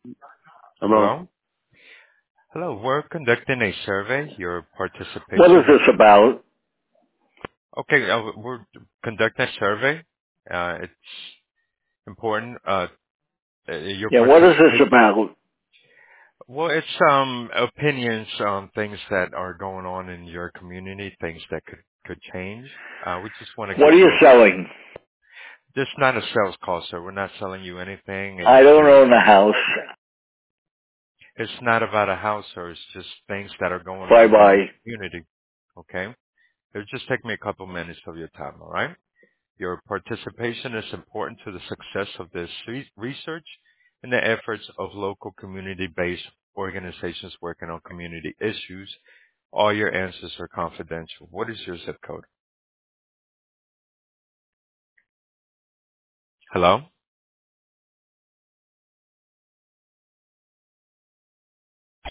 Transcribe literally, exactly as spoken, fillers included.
Hello? Hello? Hello, we're conducting a survey. Your What is participation is... this about? Okay, uh, we're conducting a survey. Uh, it's important. Uh, uh, your Yeah, what is this participation... about? Well, it's um opinions on things that are going on in your community, things that could, could change. Uh, we just want to What get are you your... selling? This is not a sales call, sir. We're not selling you anything. It's I don't just... own a house. It's not about a house, sir. It's just things that are going Bye on in your bye. community. Okay? It'll just take me a couple minutes of your time, all right? Your participation is important to the success of this re- research and the efforts of local community-based organizations working on community issues. All your answers are confidential. What is your zip code? Hello?